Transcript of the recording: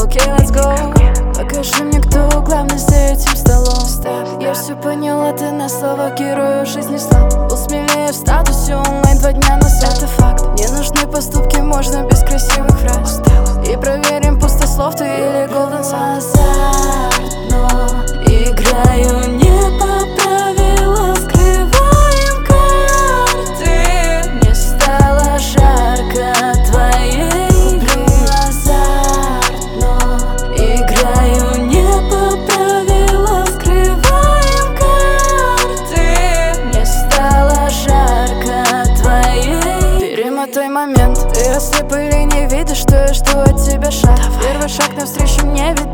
окей, let's go. Покажи мне, кто главный за этим столом. Я все поняла, ты на слово герою жизни слаб. Был смелее в статусе онлайн 2 дня назад. Это факт. Мне нужны поступки, можно без красивых фраз. И проверим, пустослов ты или golden sun. Но играю не по правилам, скрываем карты. Мне стало жарко от твоей игры. Азарт, но играю не по правилам, скрываем карты. Мне стало жарко от твоей. Перемотай момент. Ты ослеп или не видишь, что я жду от тебя шаг? Первый шаг навстречу мне ведь